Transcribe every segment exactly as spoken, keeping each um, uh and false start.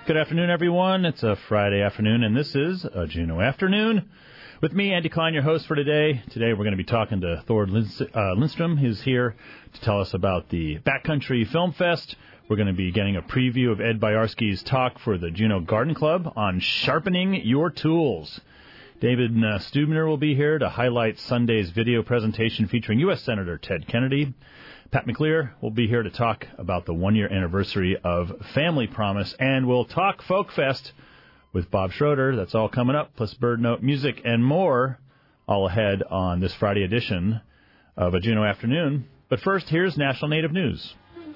Good afternoon, everyone. It's a Friday afternoon, and this is a Juneau Afternoon. With me, Andy Klein, your host for today. Today we're going to be talking to Thor Lindstrom, who's here to tell us about the Backcountry Film Fest. We're going to be getting a preview of Ed Boyarsky's talk for the Juneau Garden Club on sharpening your tools. David uh, Stubner will be here to highlight Sunday's video presentation featuring U S Senator Ted Kennedy. Pat McClear will be here to talk about the one-year anniversary of Family Promise, and we'll talk Folk Fest with Bob Schroeder. That's all coming up, plus Bird Note music and more, all ahead on this Friday edition of a Juneau Afternoon. But first, here's National Native News.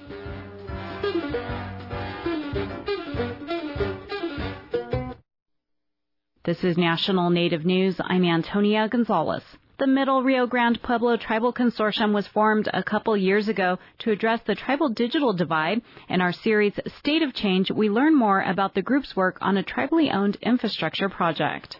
This is National Native News. I'm Antonia Gonzalez. The Middle Rio Grande Pueblo Tribal Consortium was formed a couple years ago to address the tribal digital divide. In our series, State of Change, we learn more about the group's work on a tribally owned infrastructure project.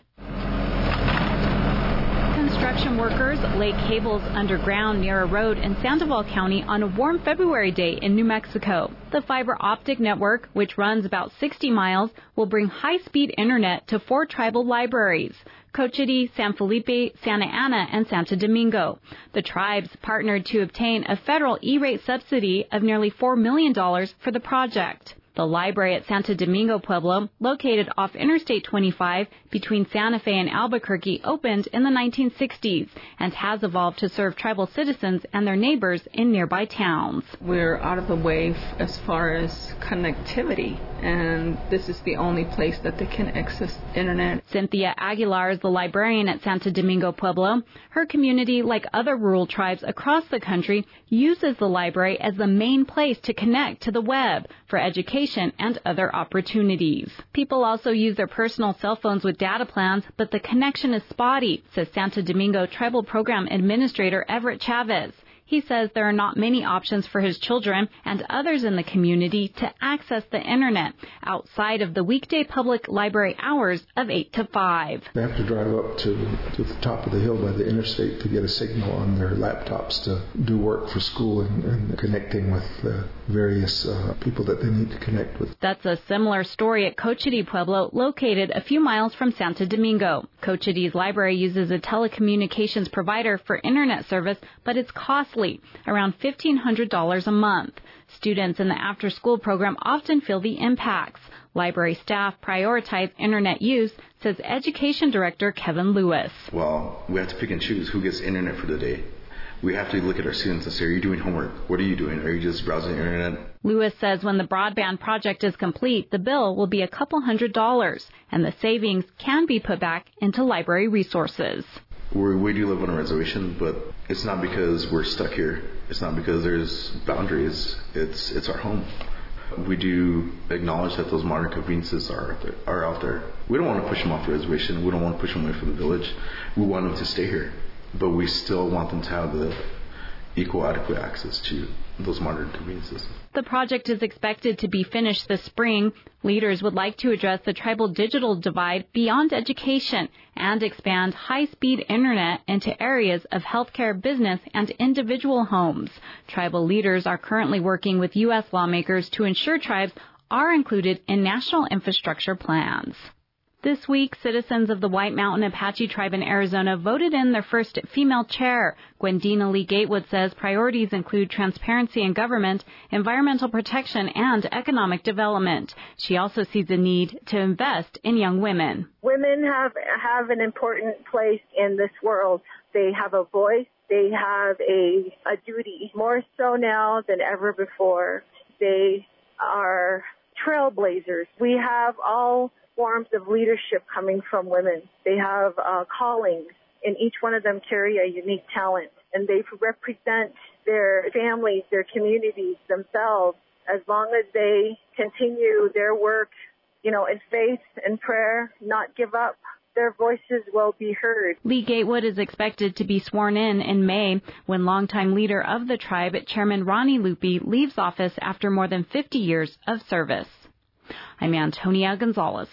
Construction workers lay cables underground near a road in Sandoval County on a warm February day in New Mexico. The fiber optic network, which runs about sixty miles, will bring high-speed internet to four tribal libraries: Cochiti, San Felipe, Santa Ana, and Santo Domingo. The tribes partnered to obtain a federal E-rate subsidy of nearly four million dollars for the project. The library at Santo Domingo Pueblo, located off Interstate twenty-five between Santa Fe and Albuquerque, opened in the nineteen sixties and has evolved to serve tribal citizens and their neighbors in nearby towns. We're out of the way as far as connectivity, and this is the only place that they can access internet. Cynthia Aguilar is the librarian at Santo Domingo Pueblo. Her community, like other rural tribes across the country, uses the library as the main place to connect to the web for education and other opportunities. People also use their personal cell phones with data plans, but the connection is spotty, says Santo Domingo Tribal Program Administrator Everett Chavez. He says there are not many options for his children and others in the community to access the internet outside of the weekday public library hours of eight to five. They have to drive up to, to the top of the hill by the interstate to get a signal on their laptops to do work for school and, and connecting with uh, various uh, people that they need to connect with. That's a similar story at Cochiti Pueblo, located a few miles from Santo Domingo. Cochiti's library uses a telecommunications provider for internet service, but it's costly, around fifteen hundred dollars a month. Students in the after-school program often feel the impacts. Library staff prioritize internet use, says Education Director Kevin Lewis. Well, we have to pick and choose who gets internet for the day. We have to look at our students and say, are you doing homework? What are you doing? Are you just browsing the internet? Lewis says when the broadband project is complete, the bill will be a couple hundred dollars, and the savings can be put back into library resources. We're, we do live on a reservation, but it's not because we're stuck here. It's not because there's boundaries. It's it's our home. We do acknowledge that those modern conveniences are out there, are out there. We don't want to push them off the reservation. We don't want to push them away from the village. We want them to stay here, but we still want them to have the equal, adequate access to those modern conveniences. The project is expected to be finished this spring. Leaders would like to address the tribal digital divide beyond education and expand high-speed internet into areas of healthcare, business, and individual homes. Tribal leaders are currently working with U S lawmakers to ensure tribes are included in national infrastructure plans. This week, citizens of the White Mountain Apache Tribe in Arizona voted in their first female chair. Gwendina Lee Gatewood says priorities include transparency in government, environmental protection, and economic development. She also sees a need to invest in young women. Women have, have an important place in this world. They have a voice. They have a, a duty, more so now than ever before. They are trailblazers. We have all forms of leadership coming from women. They have uh, callings, and each one of them carry a unique talent, and they represent their families, their communities, themselves. As long as they continue their work, you know, in faith and prayer, not give up, their voices will be heard. Lee Gatewood is expected to be sworn in in May when longtime leader of the tribe, Chairman Ronnie Lupi, leaves office after more than fifty years of service. I'm Antonia Gonzalez.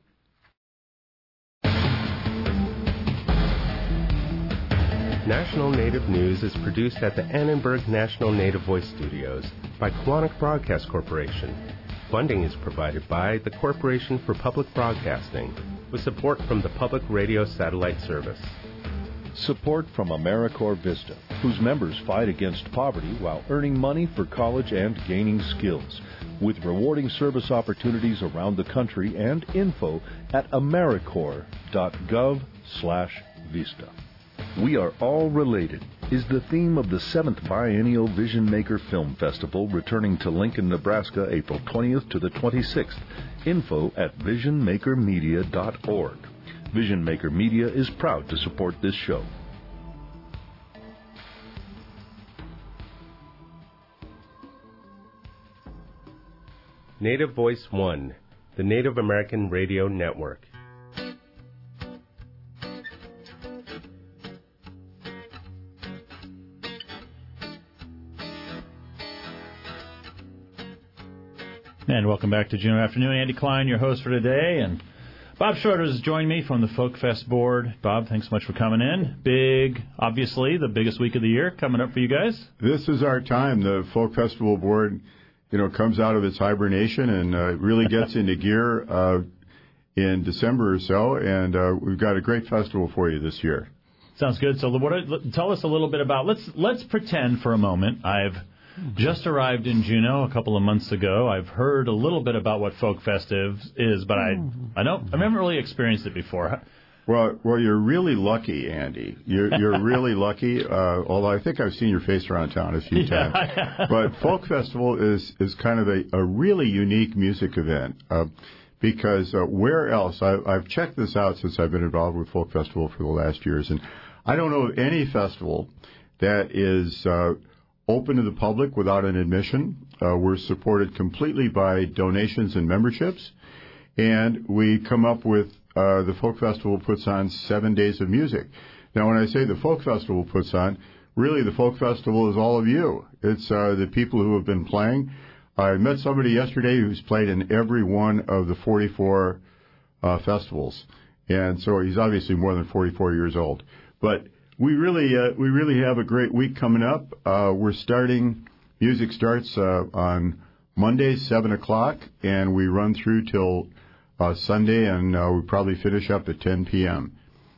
National Native News is produced at the Annenberg National Native Voice Studios by Quantic Broadcast Corporation. funding is provided by the Corporation for Public Broadcasting, with support from the Public Radio Satellite Service. Support from AmeriCorps Vista, whose members fight against poverty while earning money for college and gaining skills, with rewarding service opportunities around the country and info at AmeriCorps.gov slash Vista. We Are All Related is the theme of the seventh Biennial Vision Maker Film Festival, returning to Lincoln, Nebraska, April twentieth to the twenty-sixth. Info at vision maker media dot org. Vision Maker Media is proud to support this show. Native Voice One, the Native American Radio Network. And welcome back to Juneau Afternoon. Andy Klein, your host for today, and Bob Schroeder has joined me from the Folk Fest board. Bob, thanks so much for coming in. Big, obviously, the biggest week of the year coming up for you guys. This is our time. The Folk Festival board, you know, comes out of its hibernation and uh, really gets into gear uh, in December or so, and uh, we've got a great festival for you this year. Sounds good. So, what, tell us a little bit about. Let's let's pretend for a moment I've just arrived in Juneau a couple of months ago. I've heard a little bit about what Folk Fest is, but I I don't I haven't really experienced it before. Well, well, you're really lucky, Andy. You're you're really lucky. Uh, although I think I've seen your face around town a few yeah, times. yeah. But Folk Festival is is kind of a, a really unique music event uh, because uh, where else? I, I've checked this out since I've been involved with Folk Festival for the last years, and I don't know of any festival that is Uh, open to the public without an admission. Uh, we're supported completely by donations and memberships. And we come up with, uh, the Folk Festival puts on seven days of music. Now, when I say the Folk Festival puts on, really the Folk Festival is all of you. It's uh, the people who have been playing. I met somebody yesterday who's played in every one of the forty-four uh, festivals. And so he's obviously more than forty-four years old. But We really, uh, we really have a great week coming up. Uh, we're starting, music starts uh, on Monday, seven o'clock, and we run through till uh, Sunday, and uh, we probably finish up at ten p.m.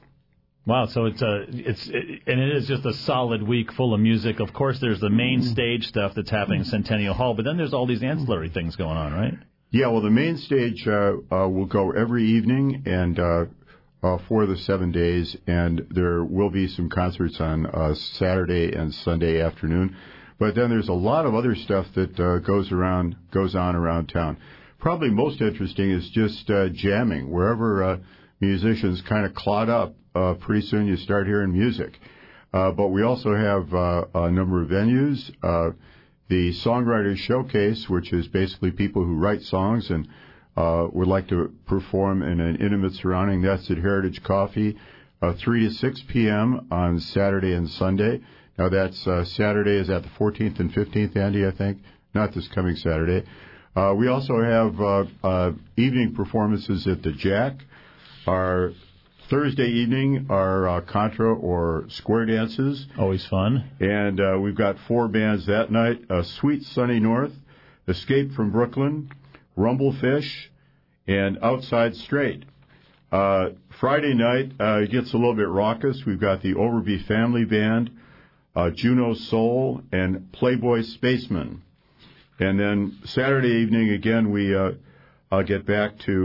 Wow, so it's a, it's, it, and it is just a solid week full of music. Of course, there's the main stage stuff that's happening in Centennial Hall, but then there's all these ancillary things going on, right? Yeah, well, the main stage uh, uh, will go every evening, and uh, Uh, for the seven days, and there will be some concerts on uh, Saturday and Sunday afternoon. But then there's a lot of other stuff that uh, goes around, goes on around town. Probably most interesting is just uh, jamming. Wherever uh, musicians kind of clod up, uh, pretty soon you start hearing music. Uh, but we also have uh, a number of venues. Uh, the Songwriters Showcase, which is basically people who write songs and Uh, would like to perform in an intimate surrounding. That's at Heritage Coffee, uh, three to six p.m. on Saturday and Sunday. Now, that's uh, Saturday is at the fourteenth and fifteenth, Andy, I think, not this coming Saturday. Uh, we also have uh, uh, evening performances at the Jack. Our Thursday evening are uh, contra or square dances. Always fun. And uh, we've got four bands that night: uh, Sweet Sunny North, Escape from Brooklyn, Rumblefish, and Outside Straight. Uh, Friday night uh, it gets a little bit raucous. We've got the Overby Family Band, uh, Juneau Soul, and Playboy Spacemen. And then Saturday evening, again, we uh, uh, get back to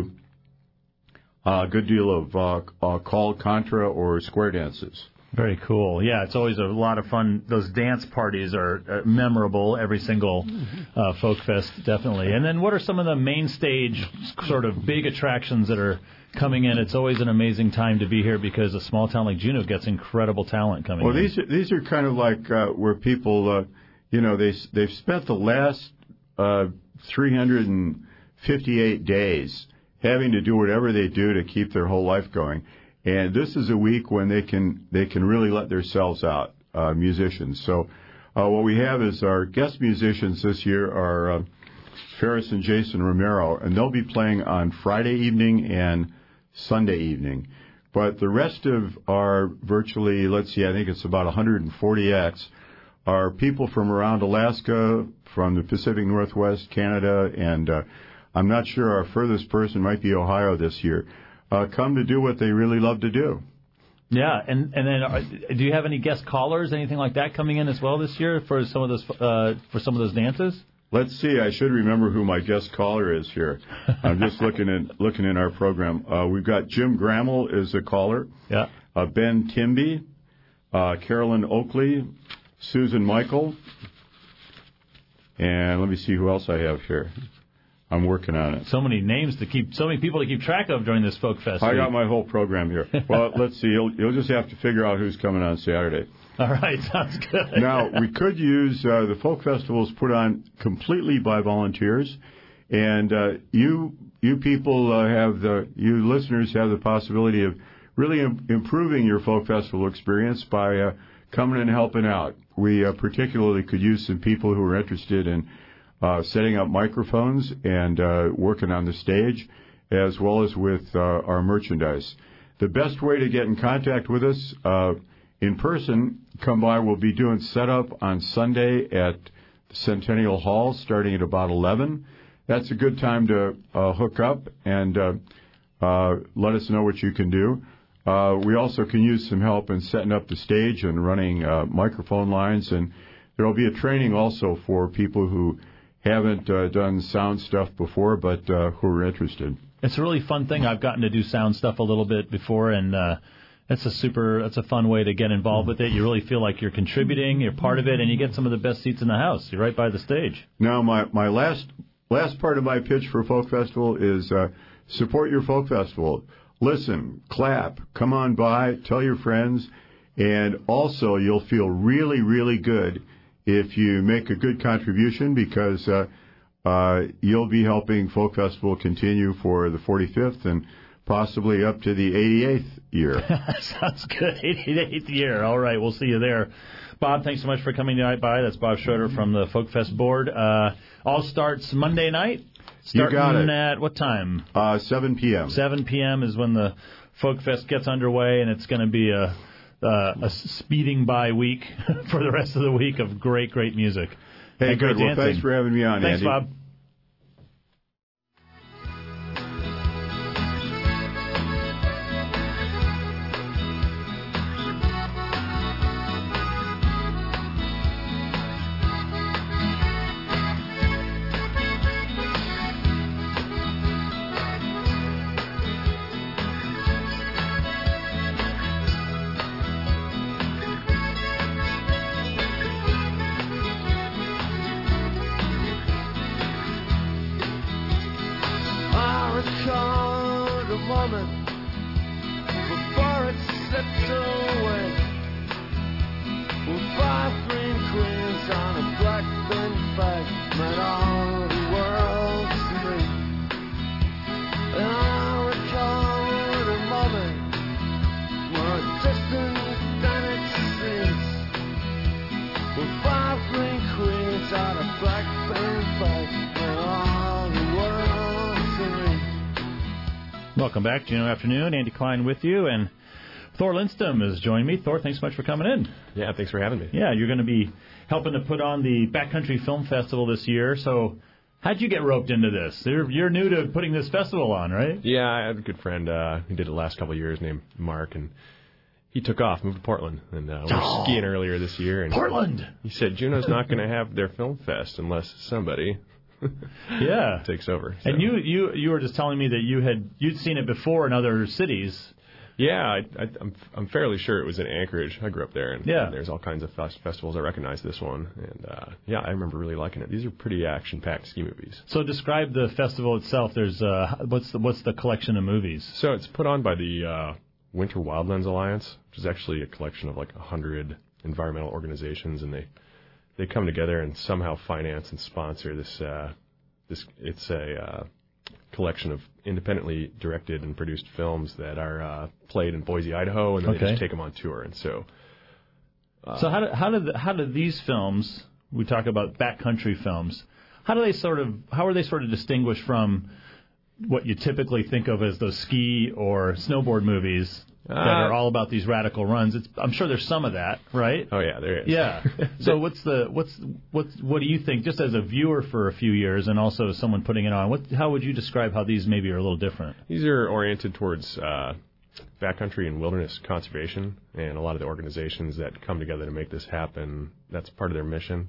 a good deal of uh, uh, called contra or square dances. Very cool. Yeah, it's always a lot of fun. Those dance parties are uh, memorable, every single uh, Folk Fest, definitely. And then what are some of the main stage sort of big attractions that are coming in? It's always an amazing time to be here because a small town like Juneau gets incredible talent coming well, in. Well, these are, these are kind of like uh, where people, uh, you know, they, they've spent the last uh, three hundred fifty-eight days having to do whatever they do to keep their whole life going. And this is a week when they can they can really let themselves out, uh, musicians. So uh, what we have is our guest musicians this year are uh, Ferris and Jason Romero, and they'll be playing on Friday evening and Sunday evening. But the rest of our virtually, let's see, I think it's about one hundred forty acts, are people from around Alaska, from the Pacific Northwest, Canada, and uh, I'm not sure our furthest person might be Ohio this year, uh, come to do what they really love to do. Yeah, and and then are, do you have any guest callers, anything like that, coming in as well this year for some of those uh, for some of those dances? Let's see. I should remember who my guest caller is here. I'm just looking in looking in our program. Uh, we've got Jim Grammel is a caller. Yeah. Uh, Ben Timby, uh, Carolyn Oakley, Susan Michael, and let me see who else I have here. I'm working on it. So many names to keep, so many people to keep track of during this Folk Fest. I got my whole program here. Well, let's see. You'll, you'll just have to figure out who's coming on Saturday. All right, sounds good. Now, we could use uh, the Folk Festival is put on completely by volunteers, and uh, you you people uh, have the you listeners have the possibility of really im- improving your Folk Festival experience by uh, coming and helping out. We uh, particularly could use some people who are interested in Uh, setting up microphones and uh, working on the stage, as well as with uh, our merchandise. The best way to get in contact with us uh, in person, come by. We'll be doing setup on Sunday at the Centennial Hall starting at about eleven. That's a good time to uh, hook up and uh, uh, let us know what you can do. Uh, we also can use some help in setting up the stage and running uh, microphone lines, and there will be a training also for people who haven't uh, done sound stuff before, but uh, who are interested. It's a really fun thing. I've gotten to do sound stuff a little bit before, and uh, it's a super, it's a fun way to get involved with it. You really feel like you're contributing, you're part of it, and you get some of the best seats in the house. You're right by the stage. Now, my, my last last part of my pitch for Folk Festival is uh, support your Folk Festival. Listen, clap, come on by, tell your friends, and also you'll feel really, really good if you make a good contribution, because uh, uh, you'll be helping Folk Festival continue for the forty-fifth and possibly up to the eighty-eighth year. Sounds good. eighty-eighth year. All right, we'll see you there. Bob, thanks so much for coming tonight by. That's Bob Schroeder from the Folk Fest board. Uh, all starts Monday night. Starting you got it. At what time? Uh, seven p.m. seven p.m. is when the Folk Fest gets underway, and it's going to be a Uh, a speeding by week for the rest of the week of great, great music. Hey, and good. Great well, thanks for having me on, thanks, Andy. Bob. Welcome back, Juneau Afternoon. Andy Klein with you, and Thor Lindstrom has joined me. Thor, thanks so much for coming in. Yeah, thanks for having me. Yeah, you're going to be helping to put on the Backcountry Film Festival this year. So how'd you get roped into this? You're, you're new to putting this festival on, right? Yeah, I have a good friend uh, who did it the last couple of years named Mark, and he took off, moved to Portland, and uh, we were Oh, skiing earlier this year. And Portland! He said Juneau's not going to have their film fest unless somebody yeah takes over. So. And you, you you were just telling me that you had you'd seen it before in other cities. Yeah, I, I, I'm I'm fairly sure it was in Anchorage. I grew up there, and, yeah. and there's all kinds of fest- festivals. I recognize this one, and uh, yeah, I remember really liking it. These are pretty action-packed ski movies. So describe the festival itself. There's uh, what's the what's the collection of movies? So it's put on by the uh, Winter Wildlands Alliance, which is actually a collection of like a hundred environmental organizations, and they they come together and somehow finance and sponsor this. Uh, this it's a uh, collection of independently directed and produced films that are uh, played in Boise, Idaho, and then okay. they just take them on tour. And so, uh, so how do how do the, how do these films? We talk about backcountry films. How do they sort of how are they sort of distinguished from what you typically think of as those ski or snowboard movies that are all about these radical runs. It's, I'm sure there's some of that, right? Oh yeah, there is. Yeah. So what's the what's what's what do you think, just as a viewer for a few years and also someone putting it on? What how would you describe how these maybe are a little different? These are oriented towards uh, backcountry and wilderness conservation, and a lot of the organizations that come together to make this happen. That's part of their mission,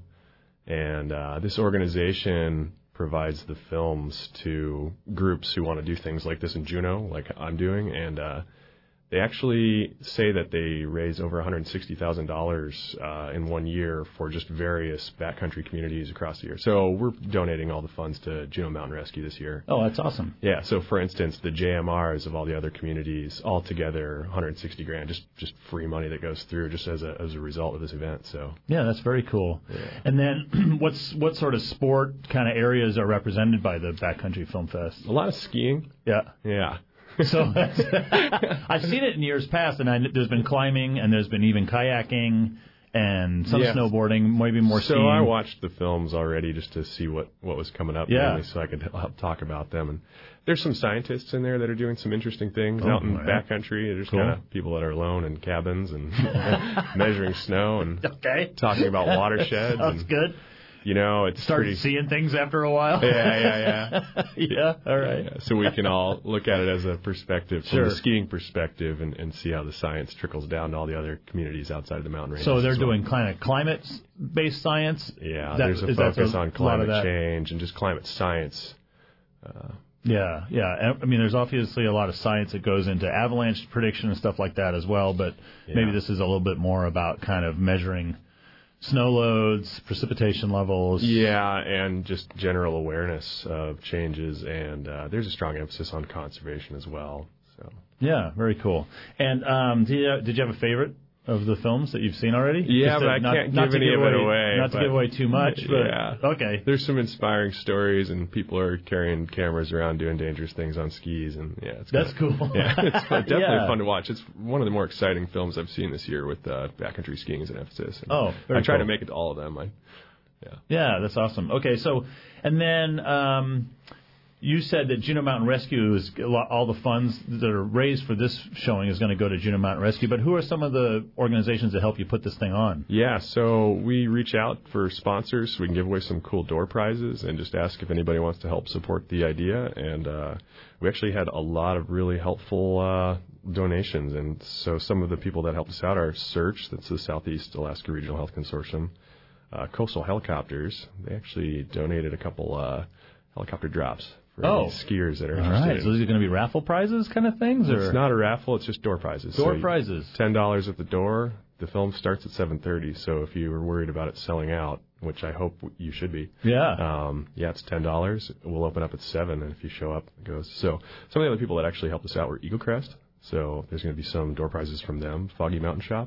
and uh, this organization provides the films to groups who want to do things like this in Juneau, like I'm doing, and uh, they actually say that they raise over one hundred sixty thousand dollars uh, in one year for just various backcountry communities across the year. So we're donating all the funds to Juneau Mountain Rescue this year. Oh, that's awesome. Yeah, so for instance, the J M Rs of all the other communities, all together, one hundred sixty grand, just just free money that goes through just as a as a result of this event. So yeah, that's very cool. Yeah. And then what's what sort of sport kind of areas are represented by the Backcountry Film Fest? A lot of skiing. Yeah. Yeah. So that's, I've seen it in years past, and I, there's been climbing, and there's been even kayaking, and some yeah. snowboarding, maybe more so skiing. So I watched the films already just to see what, what was coming up, yeah. mainly so I could help talk about them. And there's some scientists in there that are doing some interesting things oh, out in right. backcountry. There's cool. kind of people that are alone in cabins and measuring snow and okay. talking about watersheds. That's and, good. You know, it's Start pretty... seeing things after a while. Yeah, yeah, yeah. yeah, all right. Yeah, so we can all look at it as a perspective, from sure. the skiing perspective, and, and see how the science trickles down to all the other communities outside of the mountain ranges. So they're well. doing kind of climate-based science? Yeah, that, there's a focus a on climate change and just climate science. Uh, yeah, yeah. I mean, there's obviously a lot of science that goes into avalanche prediction and stuff like that as well, but yeah. maybe this is a little bit more about kind of measuring snow loads, precipitation levels. Yeah, and just general awareness of changes, and uh, there's a strong emphasis on conservation as well. So yeah, very cool. And um, did you, did you have a favorite of the films that you've seen already? Yeah, to, but I not, can't not give any give of it away, away. Not to give away too much, but yeah. okay. There's some inspiring stories, and people are carrying cameras around doing dangerous things on skis, and yeah, it's That's kinda, cool. Yeah, it's definitely yeah. fun to watch. It's one of the more exciting films I've seen this year with uh, backcountry skiing as an emphasis. And oh, very I try cool. to make it to all of them. I, yeah. Yeah, that's awesome. Okay, so and then um, you said that Juneau Mountain Rescue is all the funds that are raised for this showing is going to go to Juneau Mountain Rescue. But who are some of the organizations that help you put this thing on? Yeah, so we reach out for sponsors so we can give away some cool door prizes and just ask if anybody wants to help support the idea. And uh, we actually had a lot of really helpful uh, donations. And so some of the people that helped us out are SEARCH, that's the Southeast Alaska Regional Health Consortium, uh, Coastal Helicopters. They actually donated a couple uh, helicopter drops for oh. skiers that are All interested. right, so these are going to be raffle prizes kind of things? Or? It's not a raffle, it's just door prizes. Door so prizes. ten dollars at the door. The film starts at seven thirty, so if you were worried about it selling out, which I hope you should be. Yeah. Um, yeah, it's ten dollars. We'll open up at seven, and if you show up, it goes. So some of the other people that actually helped us out were Eagle Crest. So there's going to be some door prizes from them. Foggy Mountain Shop.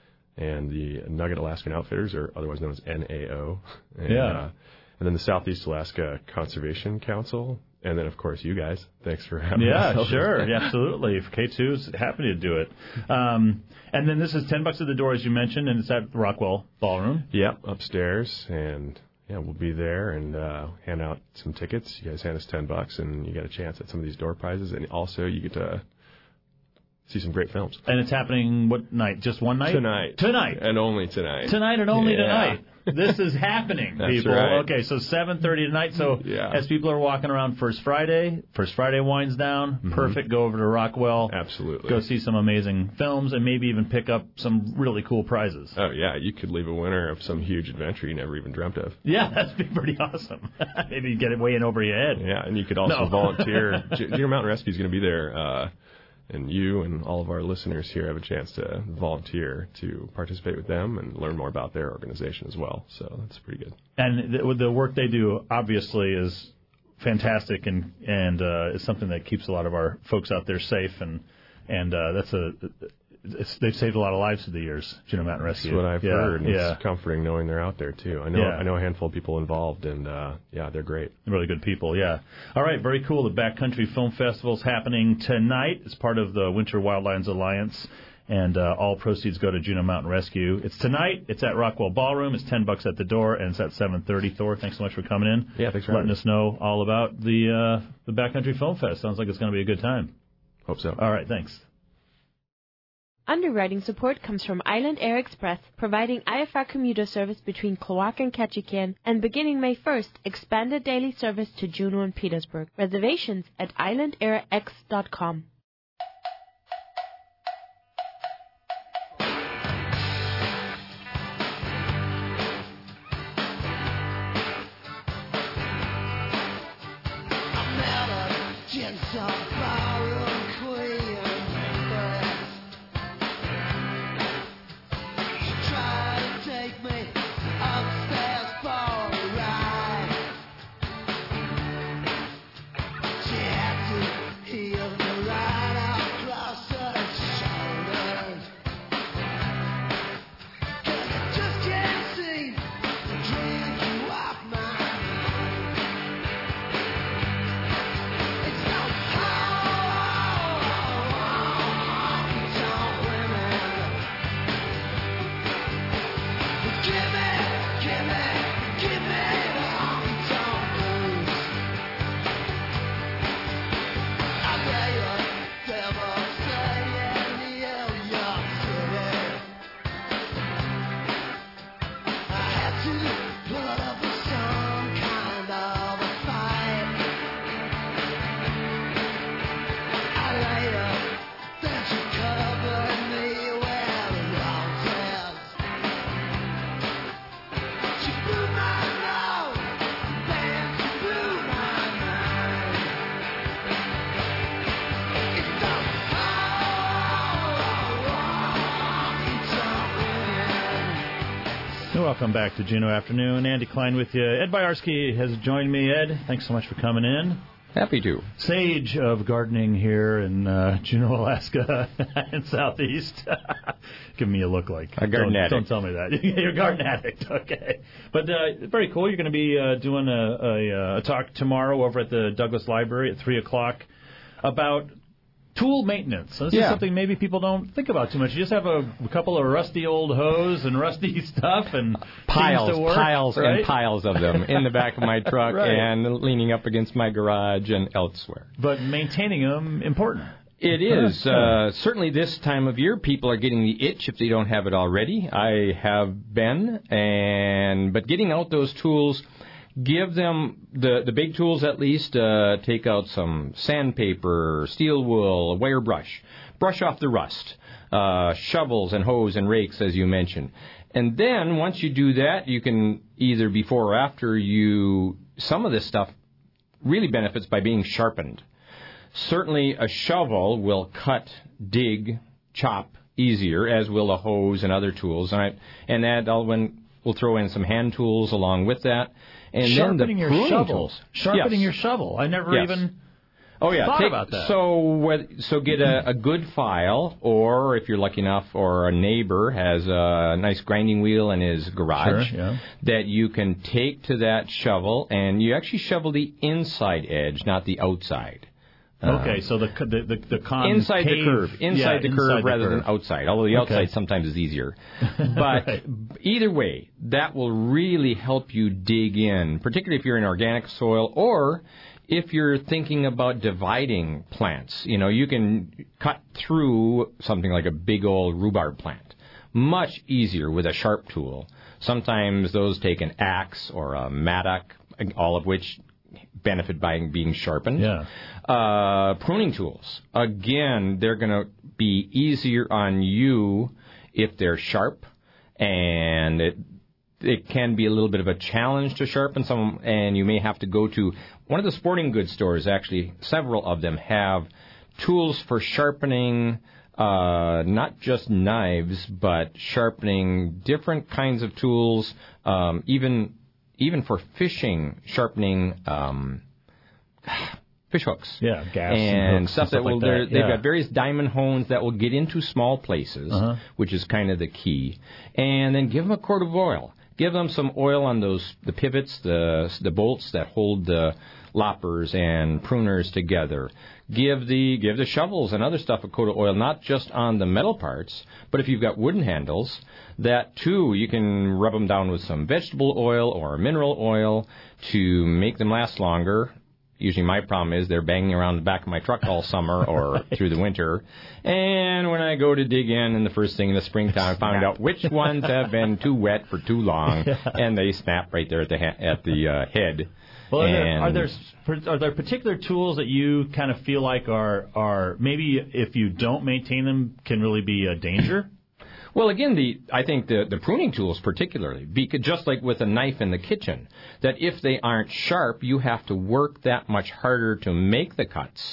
And the Nugget Alaskan Outfitters, or otherwise known as N A O. And, yeah. Uh, and then the Southeast Alaska Conservation Council. And then, of course, you guys. Thanks for having yeah, us. Yeah, sure. Yeah, absolutely. K two's happy to do it. Um, and then this is ten bucks at the door, as you mentioned, and it's at the Rockwell Ballroom. Yep, upstairs. And, yeah, we'll be there and uh, hand out some tickets. You guys hand us ten bucks, and you get a chance at some of these door prizes. And also, you get to see some great films. And it's happening what night? Just one night? Tonight. Tonight. And only tonight. Tonight and only yeah. tonight. This is happening, That's people. Right. Okay, so seven thirty tonight. So yeah. as people are walking around First Friday, First Friday winds down. Mm-hmm. Perfect. Go over to Rockwell. Absolutely. Go see some amazing films and maybe even pick up some really cool prizes. Oh, yeah. You could leave a winner of some huge adventure you never even dreamt of. Yeah, that'd be pretty awesome. Maybe you get it way in over your head. Yeah, and you could also no. volunteer. Juneau Mountain Rescue is going to be there. Uh, And you and all of our listeners here have a chance to volunteer to participate with them and learn more about their organization as well. So that's pretty good. And the, the work they do, obviously, is fantastic and and uh, is something that keeps a lot of our folks out there safe. And and uh, that's a it's, they've saved a lot of lives through the years. Juneau Mountain Rescue. That's what I've yeah, heard. And yeah. It's comforting knowing they're out there too. I know yeah. I know a handful of people involved, and uh, yeah, they're great. Really good people. Yeah. All right. Very cool. The Backcountry Film Festival is happening tonight. It's part of the Winter Wildlands Alliance. And uh, all proceeds go to Juneau Mountain Rescue. It's tonight. It's at Rockwell Ballroom. It's ten bucks at the door, and it's at seven thirty. Thor, thanks so much for coming in. Yeah, thanks for letting having us know all about the uh, the Backcountry Film Fest. Sounds like it's going to be a good time. Hope so. All right, thanks. Underwriting support comes from Island Air Express, providing I F R commuter service between Kloak and Ketchikan, and beginning May first, expanded daily service to Juneau and Petersburg. Reservations at island air x dot com. Welcome back to Juneau Afternoon. Andy Klein with you. Ed Byarski has joined me. Ed, thanks so much for coming in. Happy to. Sage of gardening here in uh, Juneau, Alaska, and Southeast. Give me a look like. A garden don't, addict. Don't tell me that. You're a garden addict. Okay. But uh, very cool. You're going to be uh, doing a, a, a talk tomorrow over at the Douglas Library at three o'clock about tool maintenance. So this yeah. is something maybe people don't think about too much. You just have a, a couple of rusty old hose and rusty stuff and piles, to work, piles right? and piles of them in the back of my truck right. and leaning up against my garage and elsewhere. But maintaining them, important. It is. Uh, certainly this time of year, people are getting the itch if they don't have it already. I have been, and but getting out those tools, give them the, the big tools at least. Uh, take out some sandpaper, steel wool, a wire brush. Brush off the rust. Uh, shovels and hose and rakes, as you mentioned. And then once you do that, you can either before or after you, some of this stuff really benefits by being sharpened. Certainly a shovel will cut, dig, chop easier, as will a hose and other tools. And, I, and that I'll, when, we'll throw in some hand tools along with that. And Sharpening then the your shovel. tools. Sharpening yes. your shovel. I never yes. even oh, yeah. thought Take, about that. So, so get a, a good file, or if you're lucky enough, or a neighbor has a nice grinding wheel in his garage sure, yeah. that you can take to that shovel, and you actually shovel the inside edge, not the outside. Okay, um, so the the the, the concave, inside the curve, inside yeah, the inside curve the rather curve. than outside. Although the outside okay. sometimes is easier, but right. either way, that will really help you dig in, particularly if you're in organic soil or if you're thinking about dividing plants. You know, you can cut through something like a big old rhubarb plant much easier with a sharp tool. Sometimes those take an axe or a mattock, all of which benefit by being sharpened. Yeah. Uh, pruning tools. Again, they're going to be easier on you if they're sharp, and it it can be a little bit of a challenge to sharpen some, and you may have to go to one of the sporting goods stores. Actually, several of them have tools for sharpening uh, not just knives, but sharpening different kinds of tools, um, even even for fishing, sharpening um, fish hooks. Yeah, gas and, and hooks stuff and stuff that will. like that. They've yeah. got various diamond hones that will get into small places, uh-huh. which is kind of the key. And then give them a quart of oil. Give them some oil on those the pivots, the the bolts that hold the loppers and pruners together. Give the give the shovels and other stuff a coat of oil, not just on the metal parts, but if you've got wooden handles, that too, you can rub them down with some vegetable oil or mineral oil to make them last longer. Usually my problem is they're banging around the back of my truck all summer or right. through the winter. And when I go to dig in in the first thing in the springtime, I find out which ones have been too wet for too long, yeah. and they snap right there at the ha- at the uh, head. Well, are there, are there are there particular tools that you kind of feel like are are maybe if you don't maintain them can really be a danger? Well, again, the I think the, the pruning tools particularly, because just like with a knife in the kitchen, that if they aren't sharp, you have to work that much harder to make the cuts.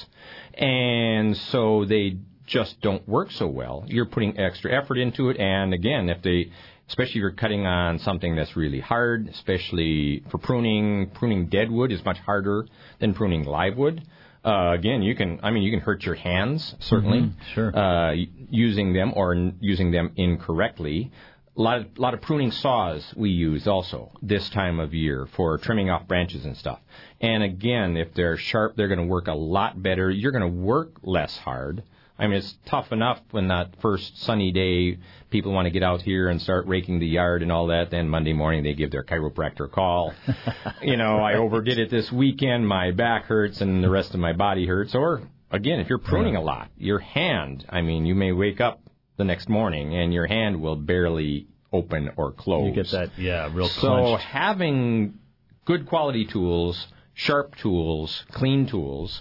And so they just don't work so well. You're putting extra effort into it. And again, if they, especially if you're cutting on something that's really hard, especially for pruning, pruning dead wood is much harder than pruning live wood. Uh, again, you can, I mean, you can hurt your hands, certainly, mm-hmm, sure. uh, using them or n- using them incorrectly. A lot of, lot of pruning saws we use also this time of year for trimming off branches and stuff. And again, if they're sharp, they're going to work a lot better. You're going to work less hard. I mean, it's tough enough when that first sunny day, people want to get out here and start raking the yard and all that. Then Monday morning, they give their chiropractor a call. you know, I overdid it this weekend. My back hurts and the rest of my body hurts. Or, again, if you're pruning a lot, your hand, I mean, you may wake up the next morning and your hand will barely open or close. You get that, yeah, real So clenched. having good quality tools, sharp tools, clean tools,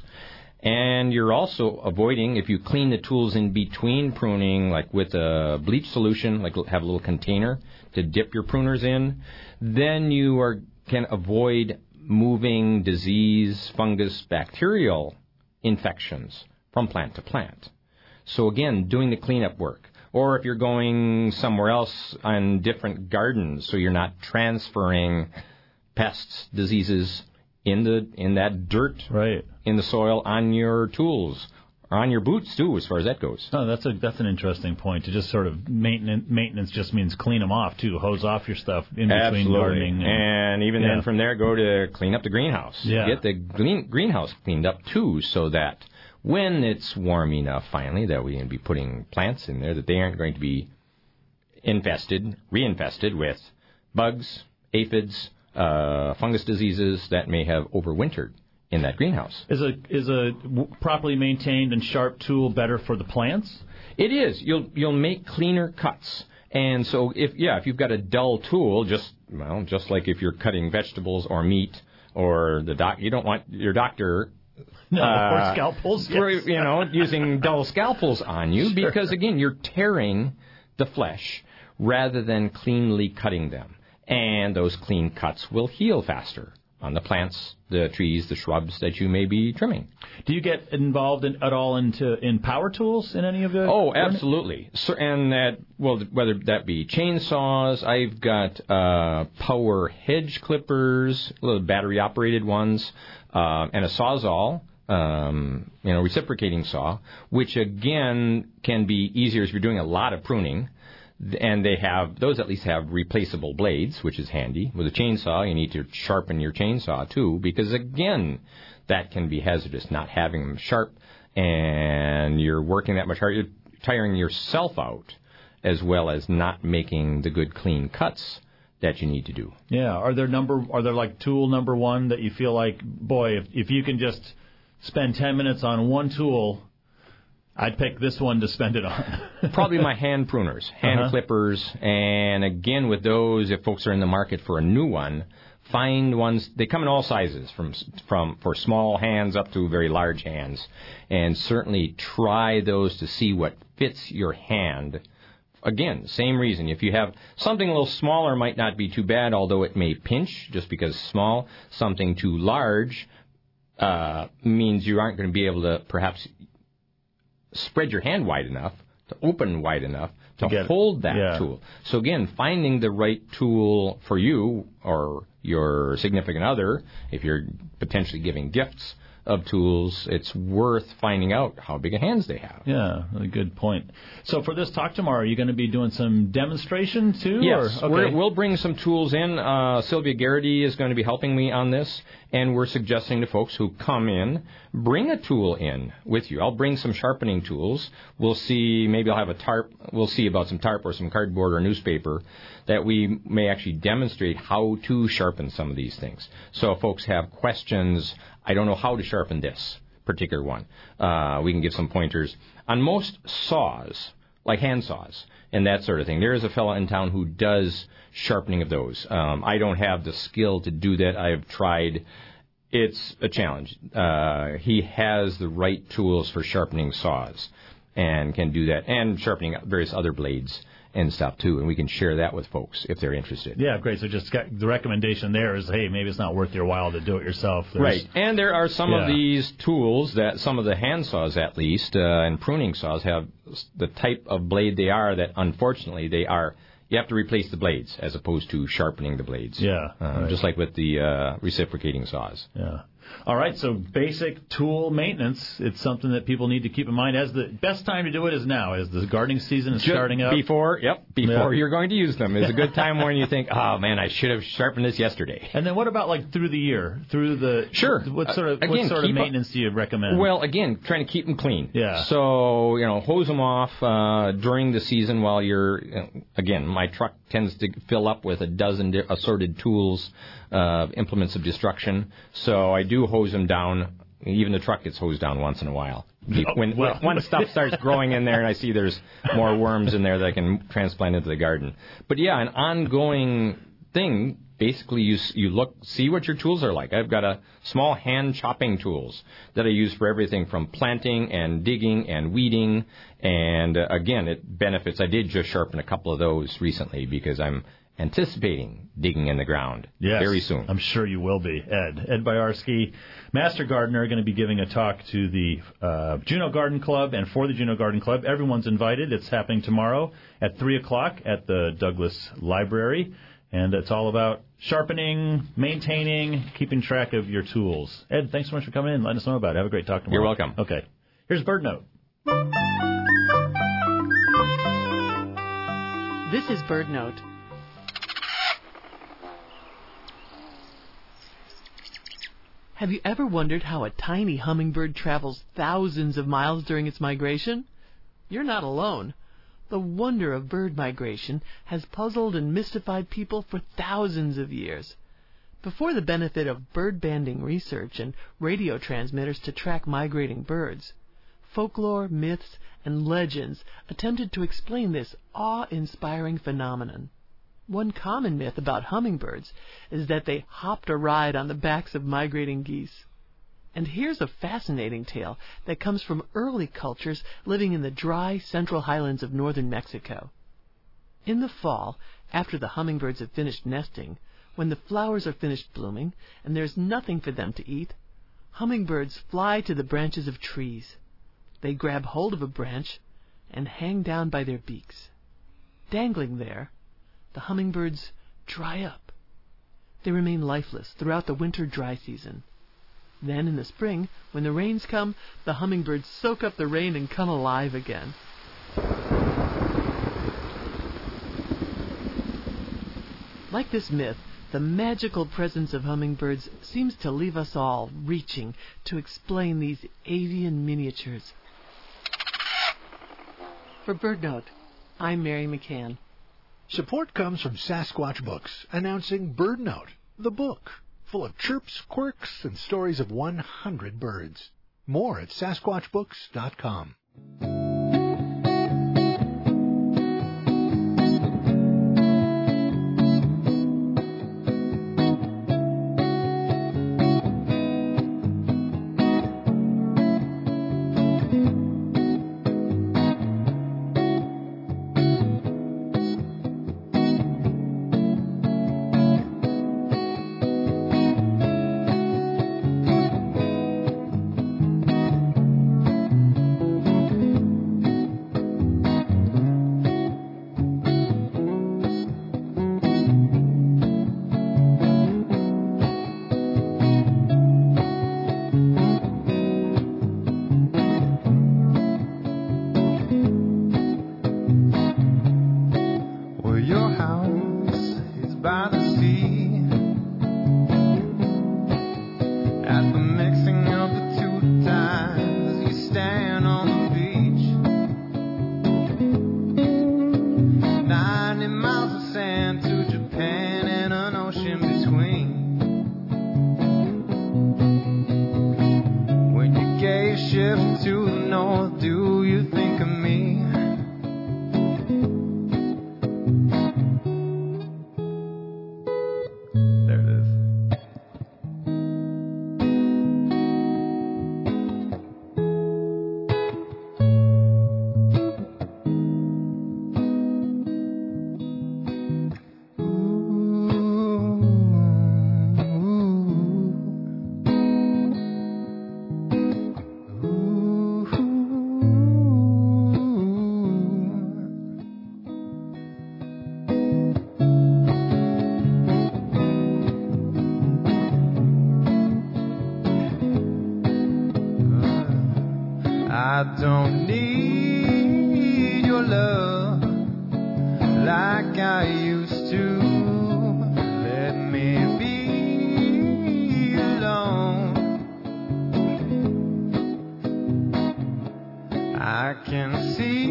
and you're also avoiding, if you clean the tools in between pruning, like with a bleach solution, like have a little container to dip your pruners in, then you are can avoid moving disease, fungus, bacterial infections from plant to plant. So again, doing the cleanup work. Or if you're going somewhere else on different gardens, so you're not transferring pests, diseases, in the in that dirt, right, in the soil on your tools, or on your boots too, as far as that goes. Oh, that's a that's an interesting point. To just sort of maintenance maintenance just means clean them off too, hose off your stuff in between Absolutely. gardening, and, and even yeah. then from there go to clean up the greenhouse. Yeah. Get the green, greenhouse cleaned up too, so that when it's warm enough finally that we can be putting plants in there, that they aren't going to be infested, reinfested with bugs, aphids, Uh, fungus diseases that may have overwintered in that greenhouse. Is a is a w- properly maintained and sharp tool better for the plants? It is. You'll you'll make cleaner cuts, and so if yeah, if you've got a dull tool, just well, just like if you're cutting vegetables or meat or the doc, you don't want your doctor. No, uh, or scalpels. Yes. You know, using dull scalpels on you sure. because again, you're tearing the flesh rather than cleanly cutting them. And those clean cuts will heal faster on the plants, the trees, the shrubs that you may be trimming. Do you get involved in, at all into in power tools in any of the? Oh, absolutely. So, and that well, whether that be chainsaws, I've got uh, power hedge clippers, little battery operated ones, uh, and a sawzall. Um, you know, reciprocating saw, which again can be easier if you're doing a lot of pruning. And they have, those at least have replaceable blades, which is handy. With a chainsaw, you need to sharpen your chainsaw too, because again, that can be hazardous, not having them sharp, and you're working that much harder, you're tiring yourself out, as well as not making the good clean cuts that you need to do. Yeah, are there number, are there like tool number one that you feel like, boy, if, if you can just spend ten minutes on one tool, I'd pick this one to spend it on. Probably my hand pruners, hand uh-huh. clippers, and again with those, if folks are in the market for a new one, find ones. They come in all sizes, from from for small hands up to very large hands, and certainly try those to see what fits your hand. Again, same reason. If you have something a little smaller, might not be too bad, although it may pinch just because it's small. Something too large uh, means you aren't going to be able to perhaps spread your hand wide enough, to open wide enough, to, to hold that yeah. tool. So again, finding the right tool for you or your significant other, if you're potentially giving gifts of tools, it's worth finding out how big of hands they have. Yeah, really good point. So for this talk tomorrow, are you going to be doing some demonstration too? Yes, or? Okay. We're, we'll bring some tools in. Uh, Sylvia Garrity is going to be helping me on this, and we're suggesting to folks who come in, bring a tool in with you. I'll bring some sharpening tools. We'll see, maybe I'll have a tarp. We'll see about some tarp or some cardboard or newspaper that we may actually demonstrate how to sharpen some of these things. So if folks have questions I don't know how to sharpen this particular one. Uh, we can give some pointers. On most saws, like hand saws and that sort of thing, there is a fellow in town who does sharpening of those. Um, I don't have the skill to do that. I've tried. It's a challenge. Uh, he has the right tools for sharpening saws and can do that, and sharpening various other blades and stuff, too, and we can share that with folks if they're interested. Yeah, great. So just got, the recommendation there is, hey, maybe it's not worth your while to do it yourself. There's, right. And there are some yeah. of these tools that some of the hand saws, at least, uh, and pruning saws have the type of blade they are that, unfortunately, they are, you have to replace the blades as opposed to sharpening the blades. Yeah. Uh, right. Just like with the uh, reciprocating saws. Yeah. All right, so basic tool maintenance, it's something that people need to keep in mind. As the best time to do it is now, as the gardening season is Just starting up. Before, yep, before yeah. you're going to use them. It's a good time when you think, oh, man, I should have sharpened this yesterday. And then what about, like, through the year? Through the... Sure. What sort of, uh, again, what sort of maintenance up, do you recommend? Well, again, trying to keep them clean. Yeah. So, you know, hose them off uh, during the season while you're... You know, again, my truck tends to fill up with a dozen assorted tools, uh, implements of destruction. So I do hose them down. Even the truck gets hosed down once in a while. When, well. when stuff starts growing in there and I see there's more worms in there that I can transplant into the garden. But, yeah, an ongoing thing, basically you you look, see what your tools are like. I've got a small hand chopping tools that I use for everything from planting and digging and weeding. And, uh, again, it benefits. I did just sharpen a couple of those recently because I'm anticipating digging in the ground yes, very soon. I'm sure you will be, Ed. Ed Boyarsky, Master Gardener, going to be giving a talk to the uh, Juneau Garden Club and for the Juneau Garden Club. Everyone's invited. It's happening tomorrow at three o'clock at the Douglas Library. And it's all about sharpening, maintaining, keeping track of your tools. Ed, thanks so much for coming in. Let us know about it. Have a great talk tomorrow. You're welcome. Okay. Here's Bird Note. This is Bird Note. Have you ever wondered how a tiny hummingbird travels thousands of miles during its migration? You're not alone. The wonder of bird migration has puzzled and mystified people for thousands of years. Before the benefit of bird banding research and radio transmitters to track migrating birds, folklore, myths, and legends attempted to explain this awe-inspiring phenomenon. One common myth about hummingbirds is that they hopped a ride on the backs of migrating geese. And here's a fascinating tale that comes from early cultures living in the dry central highlands of northern Mexico. In the fall, after the hummingbirds have finished nesting, when the flowers are finished blooming and there's nothing for them to eat, hummingbirds fly to the branches of trees. They grab hold of a branch and hang down by their beaks. Dangling there, the hummingbirds dry up. They remain lifeless throughout the winter dry season. Then in the spring, when the rains come, the hummingbirds soak up the rain and come alive again. Like this myth, the magical presence of hummingbirds seems to leave us all reaching to explain these avian miniatures. For BirdNote, I'm Mary McCann. Support comes from Sasquatch Books, announcing BirdNote, the book, full of chirps, quirks, and stories of one hundred birds. More at sasquatch books dot com. don't need your love like I used to. Let me be alone. I can see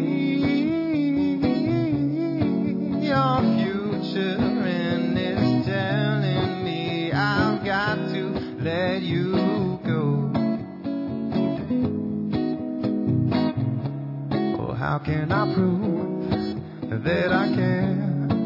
your future and it's telling me I've got to let you go. Oh, how can I prove that I care?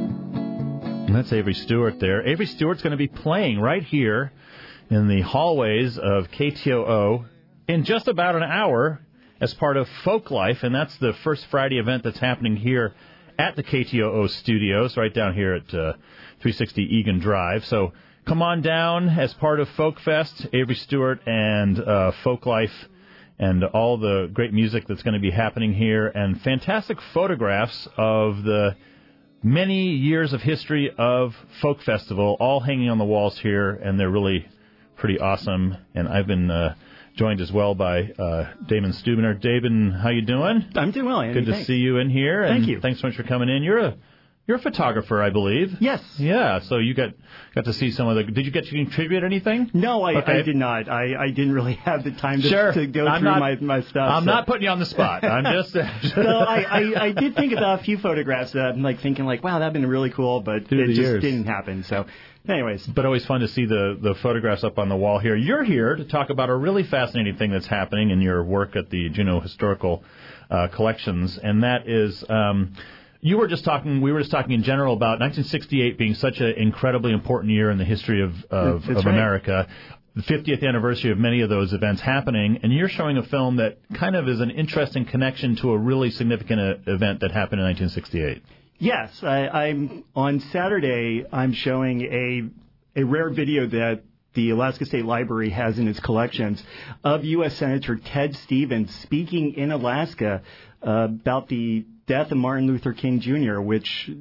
And that's Avery Stewart there. Avery Stewart's going to be playing right here in the hallways of K T O O in just about an hour as part of Folk Life, and that's the first Friday event that's happening here at the K T O O studios, right down here at uh, three sixty Egan Drive. So come on down as part of Folk Fest, Avery Stewart and uh, Folk Life, and all the great music that's going to be happening here, and fantastic photographs of the many years of history of Folk Festival, all hanging on the walls here, and they're really pretty awesome. And I've been uh, joined as well by uh, Damon Stubiner. Damon, how you doing? I'm doing well, Andy. Good to Thanks. see you in here. Thank and you. Thanks so much for coming in. You're a you're a photographer, I believe. Yes. Yeah. So you got got to see some of the. Did you get to contribute anything? No, I, Okay. I did not. I, I didn't really have the time to, Sure. to go I'm through not- my, my stuff. I'm so. not putting you on the spot. I'm just. so I, I, I did think about a few photographs that I'm like thinking like, wow, that'd been really cool, but Through it the just years. didn't happen. So, anyways, But always fun to see the, the photographs up on the wall here. You're here to talk about a really fascinating thing that's happening in your work at the Juneau Historical uh, Collections, and that is um, you were just talking. We were just talking in general about nineteen sixty-eight being such an incredibly important year in the history of of, That's of right. America. The fiftieth anniversary of many of those events happening, and you're showing a film that kind of is an interesting connection to a really significant uh, event that happened in nineteen sixty-eight. yes, I, I'm on Saturday. I'm showing a a rare video that the Alaska State Library has in its collections of U S Senator Ted Stevens speaking in Alaska uh, about the death of Martin Luther King Junior, which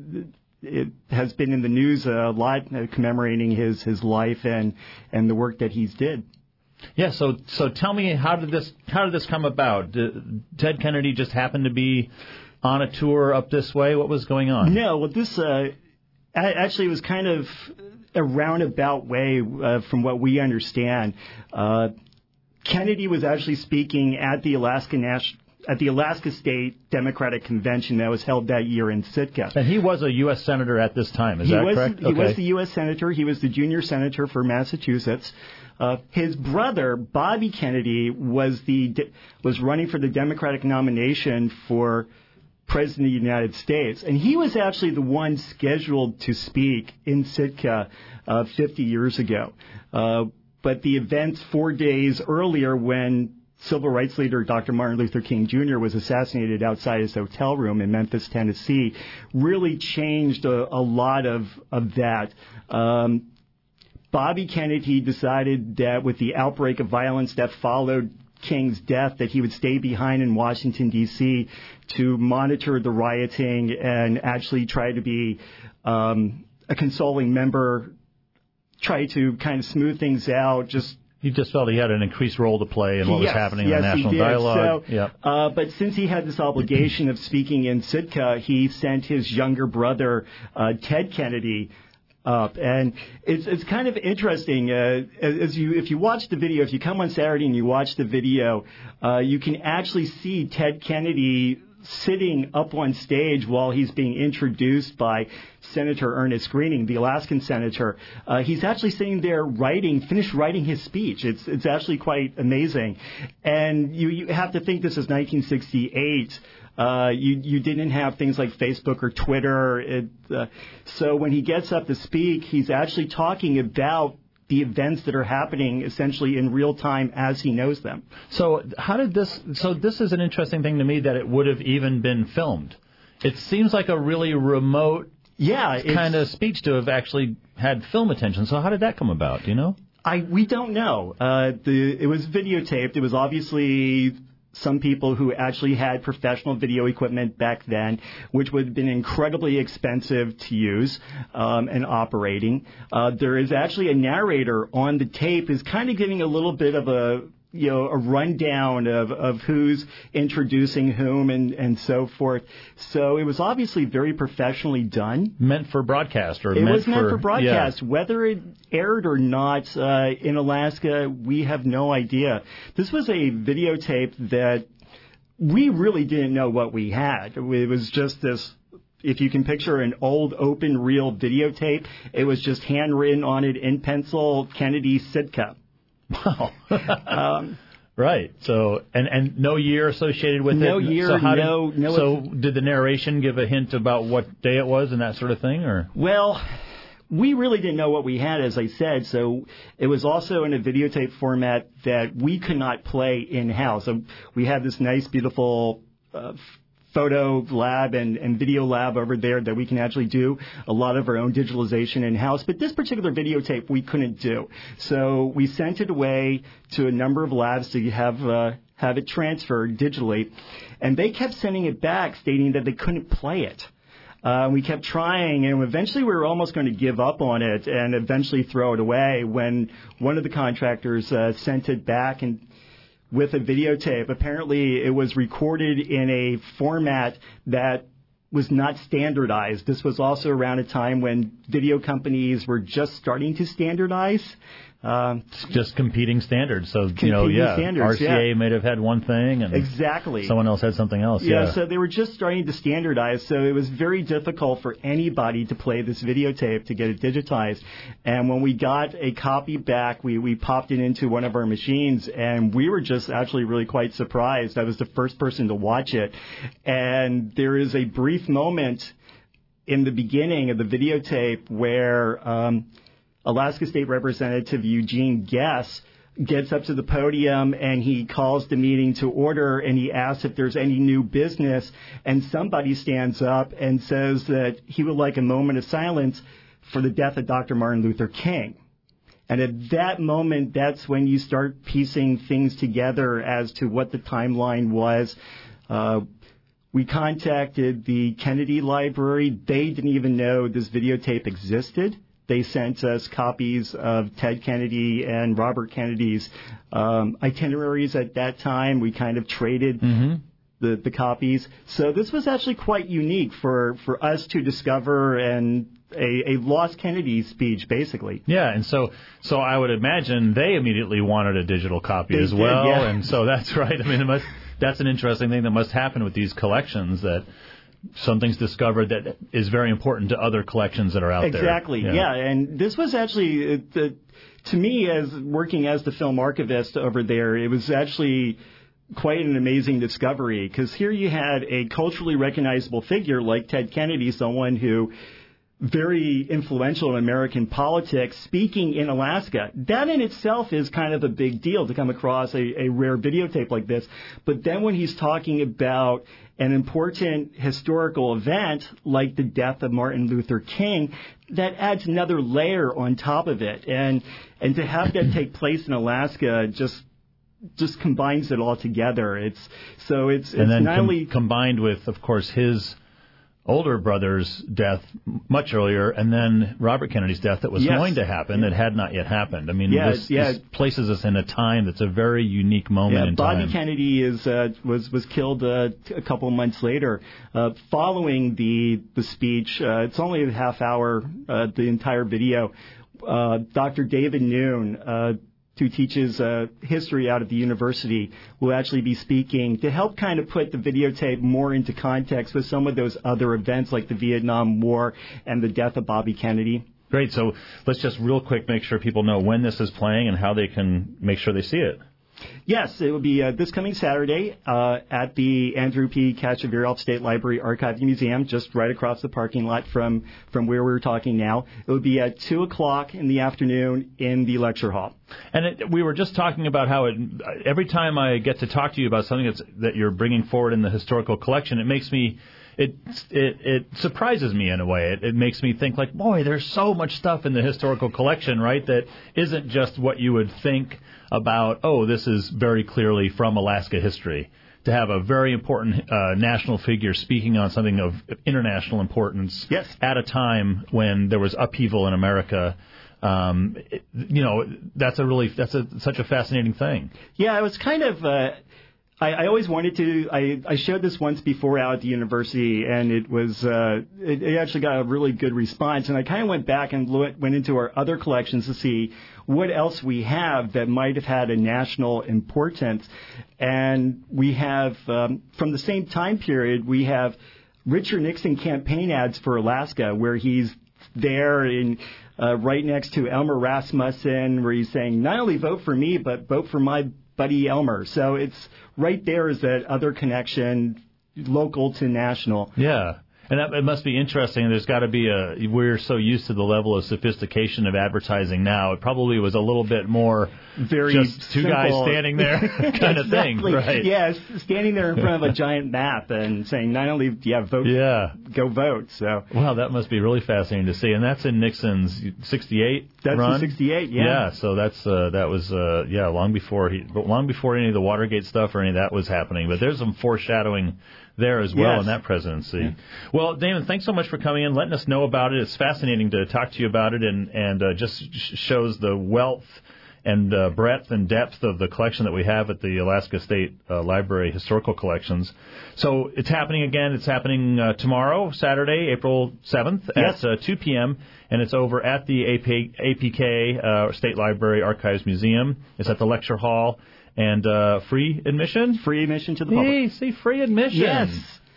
it has been in the news a lot, uh, commemorating his, his life and, and the work that he's did. Yeah, so so tell me, how did this how did this come about? Did Ted Kennedy just happened to be on a tour up this way? What was going on? No, well, this uh, a- actually was kind of a roundabout way uh, from what we understand. Uh, Kennedy was actually speaking at the Alaska National. At the Alaska State Democratic Convention that was held that year in Sitka. And he was a U S senator at this time, is he that was, correct? He was the U S senator. He was the junior senator for Massachusetts. Uh, his brother, Bobby Kennedy, was the was running for the Democratic nomination for President of the United States. And he was actually the one scheduled to speak in Sitka uh, fifty years ago. Uh, but the events four days earlier, when civil rights leader Doctor Martin Luther King Junior was assassinated outside his hotel room in Memphis, Tennessee, really changed a, a lot of, of that. Um, Bobby Kennedy decided that with the outbreak of violence that followed King's death, that he would stay behind in Washington, D C to monitor the rioting and actually try to be um, a consoling member, try to kind of smooth things out, just He just felt he had an increased role to play in what yes, was happening yes, in the national he did. dialogue. So, Yep. uh, but since he had this obligation of speaking in Sitka, he sent his younger brother, uh, Ted Kennedy, up. And it's it's kind of interesting. Uh, as you if you watch the video, if you come on Saturday and you watch the video, uh, you can actually see Ted Kennedy sitting up on stage while he's being introduced by Senator Ernest Greening, the Alaskan senator. Uh, he's actually sitting there writing, finished writing his speech. It's it's actually quite amazing. And you, you have to think this is nineteen sixty-eight. Uh, you you didn't have things like Facebook or Twitter. It, uh, so when he gets up to speak, he's actually talking about the events that are happening essentially in real time as he knows them. So how did this? So this is an interesting thing to me that it would have even been filmed. It seems like a really remote, yeah, kind of speech to have actually had film attention. So how did that come about? Do you know? I we don't know. Uh, the it was videotaped. It was obviously some people who actually had professional video equipment back then, which would have been incredibly expensive to use um, and operating. Uh, there is actually a narrator on the tape who's kind of giving a little bit of a you know, a rundown of, of who's introducing whom and, and so forth. So it was obviously very professionally done. Meant for broadcast or it meant was meant for, for broadcast. Yeah. Whether it aired or not uh, in Alaska, we have no idea. This was a videotape that we really didn't know what we had. It was just this. If you can picture an old open reel videotape, it was just handwritten on it in pencil, Kennedy Sitka. Wow. um, right. So, and, and no year associated with no it? No year, so how no, did, no. So did the narration give a hint about what day it was and that sort of thing, or? Well, we really didn't know what we had, as I said, so it was also in a videotape format that we could not play in-house. So we had this nice, beautiful uh, photo lab and, and video lab over there that we can actually do a lot of our own digitalization in-house. But this particular videotape we couldn't do. So we sent it away to a number of labs to have uh, have it transferred digitally. And they kept sending it back stating that they couldn't play it. Uh, we kept trying, and eventually we were almost going to give up on it and eventually throw it away when one of the contractors uh, sent it back and with a videotape. Apparently, it was recorded in a format that was not standardized. This was also around a time when video companies were just starting to standardize. Um, just competing standards. So, competing you know, yeah, standards, R C A yeah. might have had one thing and exactly. someone else had something else. Yeah, yeah, so they were just starting to standardize. So it was very difficult for anybody to play this videotape to get it digitized. And when we got a copy back, we, we popped it into one of our machines, and we were just actually really quite surprised. I was the first person to watch it. And there is a brief moment in the beginning of the videotape where um, Alaska State Representative Eugene Guess gets up to the podium and he calls the meeting to order and he asks if there's any new business, and somebody stands up and says that he would like a moment of silence for the death of Doctor Martin Luther King. And at that moment, that's when you start piecing things together as to what the timeline was. Uh, we contacted the Kennedy Library. They didn't even know this videotape existed. They sent us copies of Ted Kennedy and Robert Kennedy's um, itineraries at that time. We kind of traded mm-hmm. the, the copies. So this was actually quite unique for, for us to discover and a, a lost Kennedy speech, basically. Yeah, and so so I would imagine they immediately wanted a digital copy they as did, well. Yeah. And so that's right. I mean, it must, that's an interesting thing that must happen with these collections, that something's discovered that is very important to other collections that are out exactly, there. Exactly, yeah. yeah. And this was actually, uh, the, to me, as working as the film archivist over there, it was actually quite an amazing discovery, because here you had a culturally recognizable figure like Ted Kennedy, someone who very influential in American politics, speaking in Alaska. That in itself is kind of a big deal to come across a, a rare videotape like this. But then when he's talking about an important historical event like the death of Martin Luther King, that adds another layer on top of it. And and to have that take place in Alaska just just combines it all together. It's so it's, and it's then not com- only combined with, of course, his older brother's death much earlier, and then Robert Kennedy's death that was yes. going to happen yeah. that had not yet happened. I mean, yeah, this, yeah. this places us in a time that's a very unique moment yeah, in Bobby time. Kennedy is uh, was was killed uh, a couple of months later, uh, following the the speech. Uh, it's only a half hour, uh, the entire video. Uh, Doctor David Noon, uh, who teaches uh, history out at the university, will actually be speaking to help kind of put the videotape more into context with some of those other events like the Vietnam War and the death of Bobby Kennedy. Great. So let's just real quick make sure people know when this is playing and how they can make sure they see it. Yes, it will be uh, this coming Saturday uh, at the Andrew P. Kachavirov State Library Archive and Museum, just right across the parking lot from, from where we're talking now. It will be at two o'clock in the afternoon in the lecture hall. And it, we were just talking about how it, every time I get to talk to you about something that's, that you're bringing forward in the historical collection, it makes me... It, it it surprises me in a way. It, it makes me think like, boy, there's so much stuff in the historical collection, right, that isn't just what you would think about, oh, this is very clearly from Alaska history. To have a very important uh, national figure speaking on something of international importance yes. at a time when there was upheaval in America Um, it, you know, that's a really that's a such a fascinating thing. Yeah, it was kind of. Uh, I, I always wanted to. I, I showed this once before out at the university, and it was uh, it, it actually got a really good response. And I kind of went back and went into our other collections to see what else we have that might have had a national importance. And we have um, from the same time period, we have Richard Nixon campaign ads for Alaska, where he's there in uh, right next to Elmer Rasmussen, where he's saying not only vote for me, but vote for my buddy Elmer. So it's right there is that other connection, local to national. Yeah. And that, it must be interesting. There's got to be a, we're so used to the level of sophistication of advertising now. It probably was a little bit more very just two simple. guys standing there kind of exactly. thing, right? Yeah, standing there in front of a giant map and saying, not only, yeah, vote, yeah. go vote. So, wow, that must be really fascinating to see. And that's in Nixon's sixty-eight That's run? in sixty-eight, yeah. Yeah, so that's, uh, that was, uh, yeah, long before he, but long before any of the Watergate stuff or any of that was happening. But there's some foreshadowing there as well yes. in that presidency. Yeah. Well, Damon, thanks so much for coming in, letting us know about it. It's fascinating to talk to you about it, and and uh, just sh- shows the wealth and uh, breadth and depth of the collection that we have at the Alaska State uh, Library Historical Collections. So it's happening again. It's happening uh, tomorrow, Saturday, April seventh yes. at uh, two p.m., and it's over at the A P, A P K uh, State Library Archives Museum. It's at the lecture hall. And uh, free admission? Free admission to the public. Hey, see, free admission. Yes.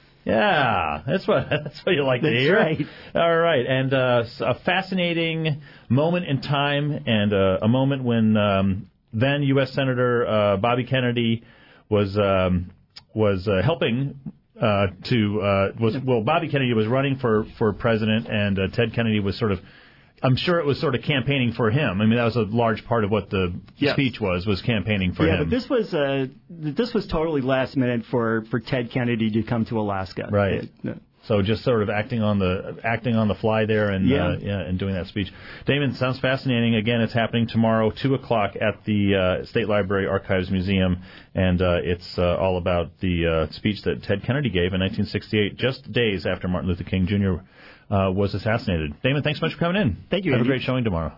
Yeah, that's what that's what you like that's to hear. Right. All right, and uh, a fascinating moment in time, and uh, a moment when um, then U S Senator uh, Bobby Kennedy was um, was uh, helping uh, to uh, was well, Bobby Kennedy was running for for president, and uh, Ted Kennedy was sort of. I'm sure it was sort of campaigning for him. I mean, that was a large part of what the yes. speech was, was campaigning for yeah, him. Yeah, but this was uh, this was totally last minute for, for Ted Kennedy to come to Alaska. Right. It, so just sort of acting on the acting on the fly there and yeah. Uh, yeah, and doing that speech. Damon, sounds fascinating. Again, it's happening tomorrow, two o'clock at the uh, State Library Archives Museum, and uh, it's uh, all about the uh, speech that Ted Kennedy gave in nineteen sixty-eight, just days after Martin Luther King Junior Uh, was assassinated. Damon, thanks so much for coming in. Thank you, Have Andy. a great showing tomorrow.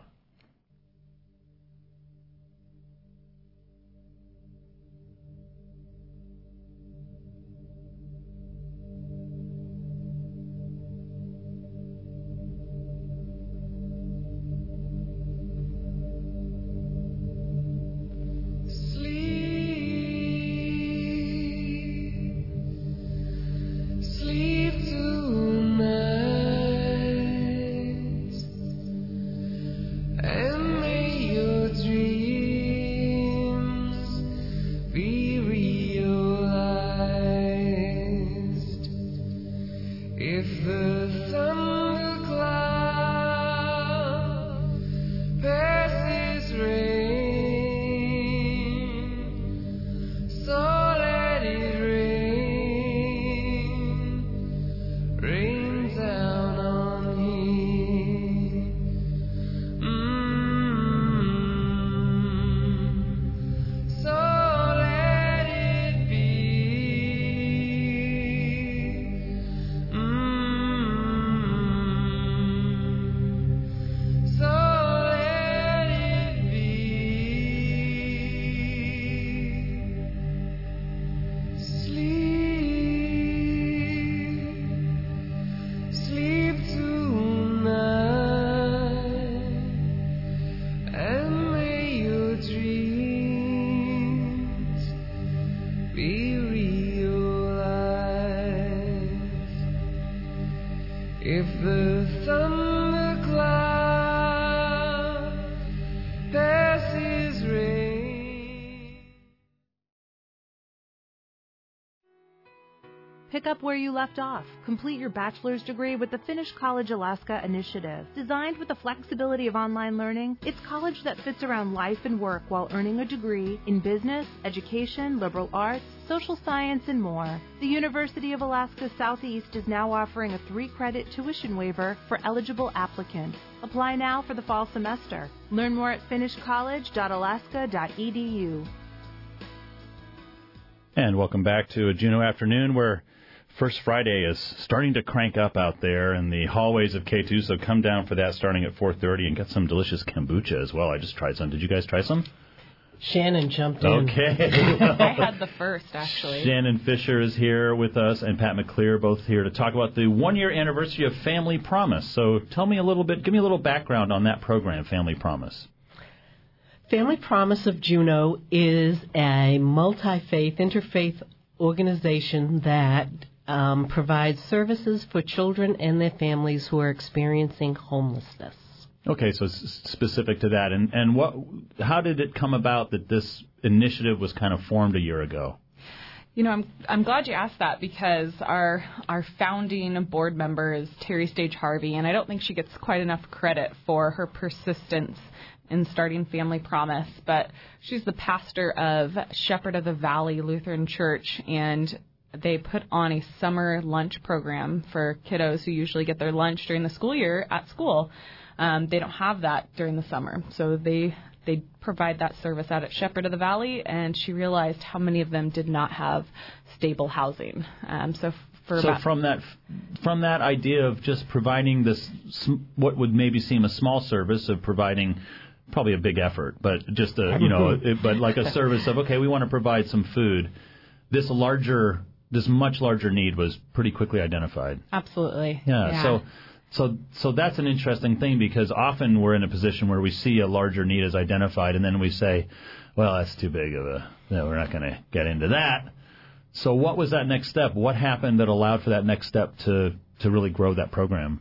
If the thundercloud passes rain. Pick up where you left off. Complete your bachelor's degree with the Finnish College Alaska initiative. Designed with the flexibility of online learning, it's college that fits around life and work while earning a degree in business, education, liberal arts, social science, and more. The University of Alaska Southeast is now offering a three-credit tuition waiver for eligible applicants. Apply now for the fall semester. Learn more at finnish college dot alaska dot e d u. And welcome back to a Juneau Afternoon, where First Friday is starting to crank up out there in the hallways of K two, so come down for that starting at four thirty and get some delicious kombucha as well. I just tried some. Did you guys try some? Shannon jumped in. Okay. I had the first, actually. Shannon Fisher is here with us, and Pat McClear, both here to talk about the one-year anniversary of Family Promise. So tell me a little bit, give me a little background on that program, Family Promise. Family Promise of Juneau is a multi-faith, interfaith organization that um, provides services for children and their families who are experiencing homelessness. Okay, so s- specific to that, and and what, how did it come about that this initiative was kind of formed a year ago? You know, I'm I'm glad you asked that because our our founding board member is Terry Stage Harvey, and I don't think she gets quite enough credit for her persistence in starting Family Promise. But she's the pastor of Shepherd of the Valley Lutheran Church, and they put on a summer lunch program for kiddos who usually get their lunch during the school year at school. Um, they don't have that during the summer, so they they provide that service out at Shepherd of the Valley, and she realized how many of them did not have stable housing. Um, so for so about from that from that idea of just providing this, what would maybe seem a small service of providing, probably a big effort, but just a you know, it, but like a service of okay, we want to provide some food. This larger, this much larger need was pretty quickly identified. Absolutely. Yeah. yeah. So. So so that's an interesting thing because often we're in a position where we see a larger need as identified and then we say, well, that's too big of a, no, we're not going to get into that. So what was that next step? What happened that allowed for that next step to, to really grow that program?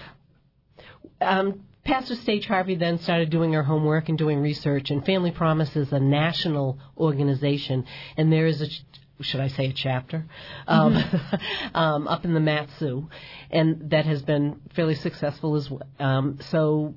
Um, Pastor Stage Harvey then started doing her homework and doing research, and Family Promise is a national organization, and there is a should I say a chapter, um, mm-hmm. um, up in the Mat-Su, and that has been fairly successful as well. Um, so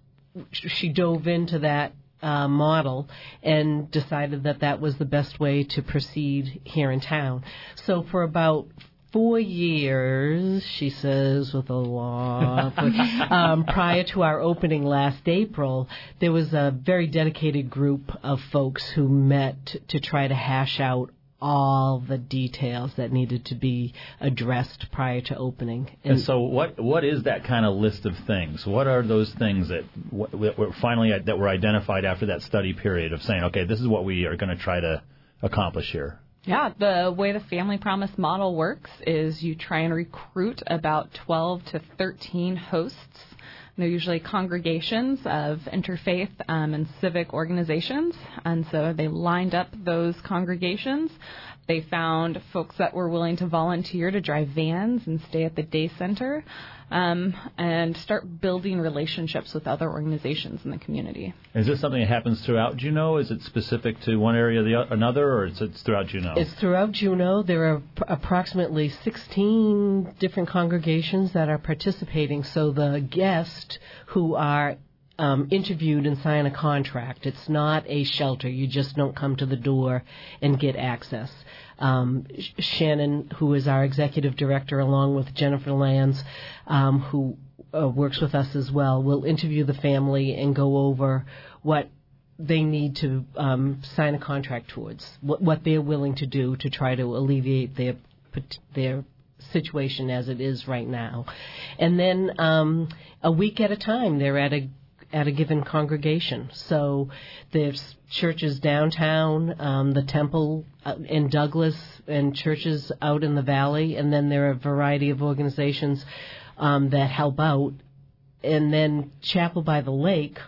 she dove into that uh, model and decided that that was the best way to proceed here in town. So for about four years, she says, with a law, um, prior to our opening last April, there was a very dedicated group of folks who met t- to try to hash out all the details that needed to be addressed prior to opening. And, and so what what is that kind of list of things? What are those things that w- were finally that were identified after that study period of saying, okay, this is what we are going to try to accomplish here? Yeah, the way the Family Promise model works is you try and recruit about twelve to thirteen hosts. They're usually congregations of interfaith um, and civic organizations, and so they lined up those congregations. They found folks that were willing to volunteer to drive vans and stay at the day center um, and start building relationships with other organizations in the community. Is this something that happens throughout Juneau? Is it specific to one area or the another, or is it throughout Juneau? It's throughout Juneau. There are p- approximately sixteen different congregations that are participating, so the guests who are Um, interviewed and sign a contract. It's not a shelter. You just don't come to the door and get access. Um, Shannon, who is our executive director, along with Jennifer Lands, um, who uh, works with us as well, will interview the family and go over what they need to um, sign a contract towards, what, what they're willing to do to try to alleviate their their situation as it is right now. And then um, a week at a time, they're at a at a given congregation. So there's churches downtown, um, the temple in Douglas, and churches out in the valley, and then there are a variety of organizations um, that help out. And then Chapel by the Lake,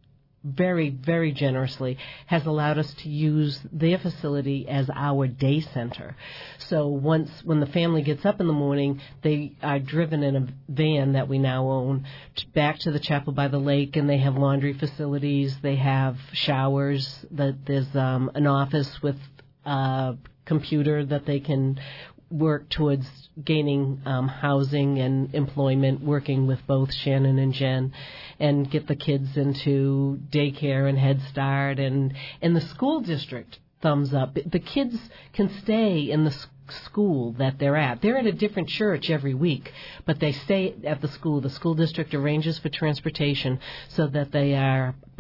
very, very generously, has allowed us to use their facility as our day center. So once, when the family gets up in the morning, they are driven in a van that we now own back to the Chapel by the Lake, and they have laundry facilities, they have showers, that there's um, an office with a computer that they can work towards gaining um, housing and employment, working with both Shannon and Jen, and get the kids into daycare and Head Start, and, and the school district thumbs up. The kids can stay in the school that they're at. They're at a different church every week, but they stay at the school. The school district arranges for transportation so that they are brought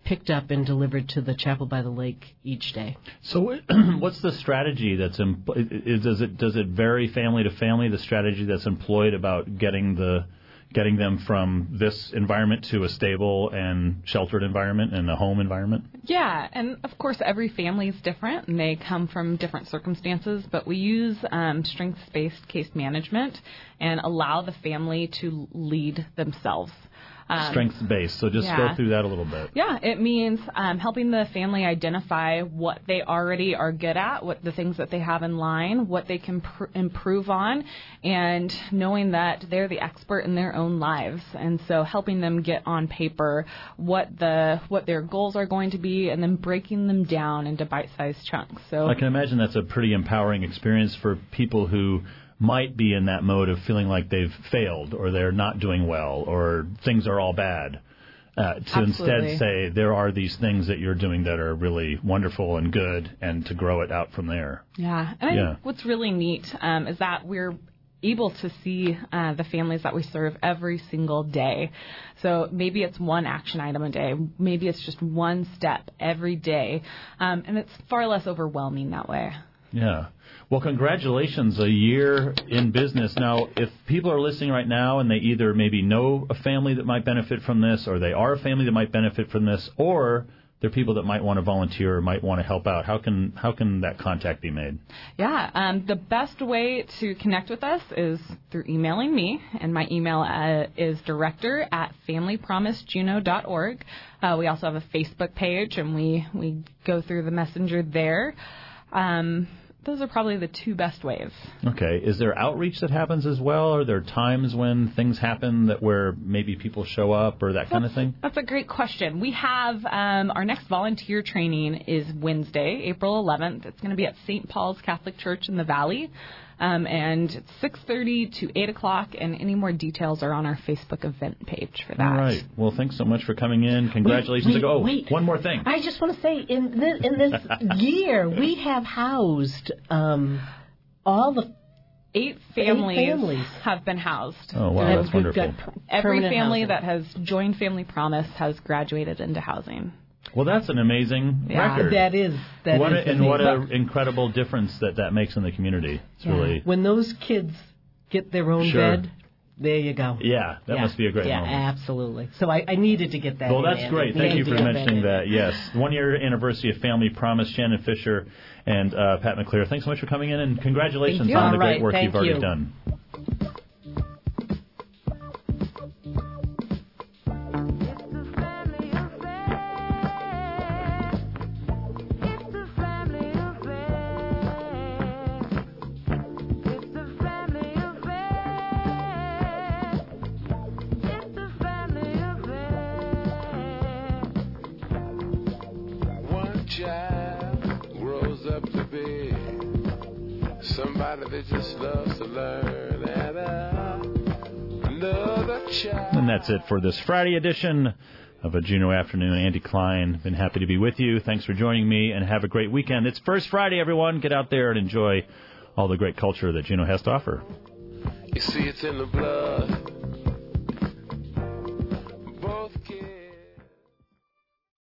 picked up and delivered to the chapel by the lake each day. So, what's the strategy that's em- does it does it vary family to family? The strategy that's employed about getting the getting them from this environment to a stable and sheltered environment and a home environment? Yeah, and of course every family is different and they come from different circumstances, but we use um, strengths-based case management and allow the family to lead themselves. Um, Strengths-based, so just yeah. go through that a little bit. Yeah, it means um, helping the family identify what they already are good at, what the things that they have in line, what they can pr- improve on, and knowing that they're the expert in their own lives. And so helping them get on paper what the what their goals are going to be, and then breaking them down into bite-sized chunks. So I can imagine that's a pretty empowering experience for people who might be in that mode of feeling like they've failed or they're not doing well or things are all bad, uh, to Absolutely. instead say there are these things that you're doing that are really wonderful and good, and to grow it out from there. Yeah, and I Yeah. think what's really neat um, is that we're able to see uh, the families that we serve every single day. So maybe it's one action item a day, maybe it's just one step every day, um, and it's far less overwhelming that way. Yeah. Well, congratulations, a year in business. Now, if people are listening right now and they either maybe know a family that might benefit from this, or they are a family that might benefit from this, or they're people that might want to volunteer or might want to help out, how can how can that contact be made? Yeah, um, the best way to connect with us is through emailing me, and my email uh, is director at family promise juneau dot org. Uh, we also have a Facebook page, and we, we go through the messenger there. Um, those are probably the two best ways. Okay. Is there outreach that happens as well? Are there times when things happen that where maybe people show up or that kind of thing? That's a great question. We have um, our next volunteer training is Wednesday, April eleventh. It's going to be at Saint Paul's Catholic Church in the Valley. Um, and it's six thirty to eight o'clock, and any more details are on our Facebook event page for that. All right. Well, thanks so much for coming in. Congratulations. Wait, wait, oh, wait. one more thing. I just want to say, in this, in this year, we have housed um, all the Eight families, Eight families have been housed. Oh, wow, And that's we've wonderful. got Every permanent family housing. that has joined Family Promise has graduated into housing. Well, that's an amazing Yeah, record. That is. That what is a, and what an incredible difference that that makes in the community. It's Yeah. really, When those kids get their own Sure. bed, there you go. yeah, that yeah. must be a great yeah, moment. absolutely. So I, I needed to get that Well, in, that's Andy. great. Thank you Needed for to get mentioning in. that. Yes, one year anniversary of Family Promise. Shannon Fisher and uh, Pat McClear. Thanks so much for coming in, and congratulations Thank you. on All the great right, work thank you've already you. done. One child grows up to be somebody that just loves to learn, and uh, another child. And that's it for this Friday edition of a Juneau Afternoon. Andy Klein, been happy to be with you. Thanks for joining me, and have a great weekend. It's First Friday, everyone. Get out there and enjoy all the great culture that Juneau has to offer. You see, it's in the blood. Both